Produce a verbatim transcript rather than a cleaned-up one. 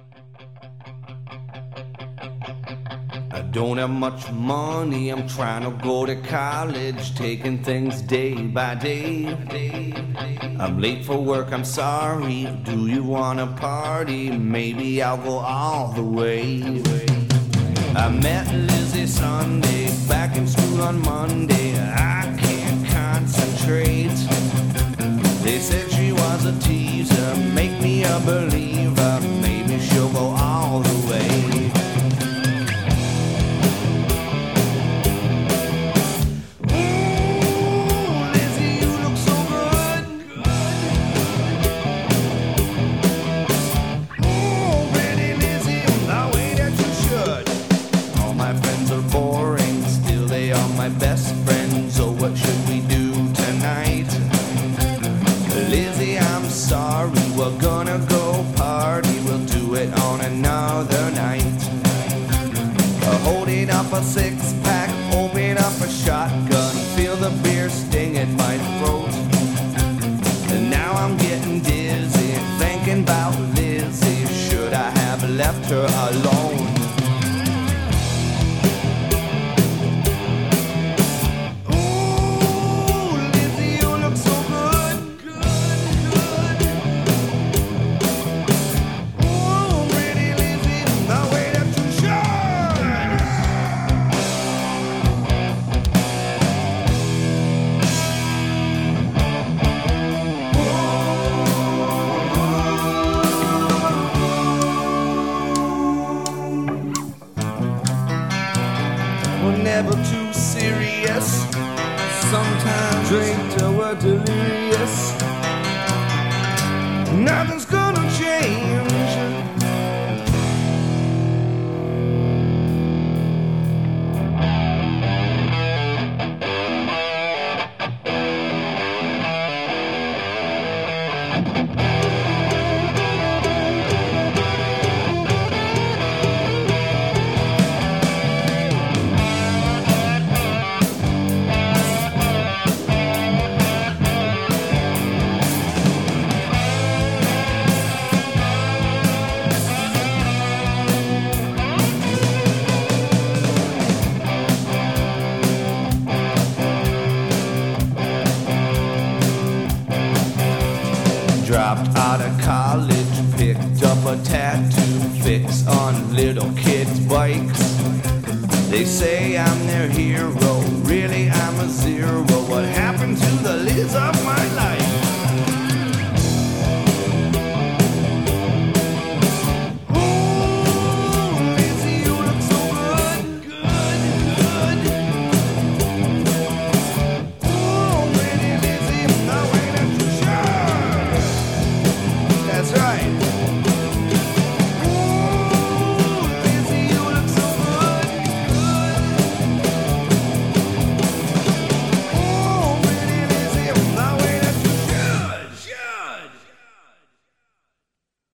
I don't have much money, I'm trying to go to college, taking things day by day. I'm late for work, I'm sorry. Do you wanna party? Maybe I'll go all the way. I met Lizzie Sunday, back in school on Monday. I can't concentrate. They said she was a teaser, make me a believer. Maybe she'll go all the way. Best friends, oh what should we do tonight? Lizzie, I'm sorry, we're gonna go party, we'll do it on another night. uh, Holding up a six pack, open up a shotgun, feel the beer sting in my throat. And now I'm getting dizzy, thinking about Lizzie, should I have left her alone? Never too serious. Sometimes drink till we're delirious. Nothing's gonna change. Dropped out of college, picked up a tattoo fix on little kids' bikes. They say I'm their hero, really I'm a zero. What happened to the Liz of my life?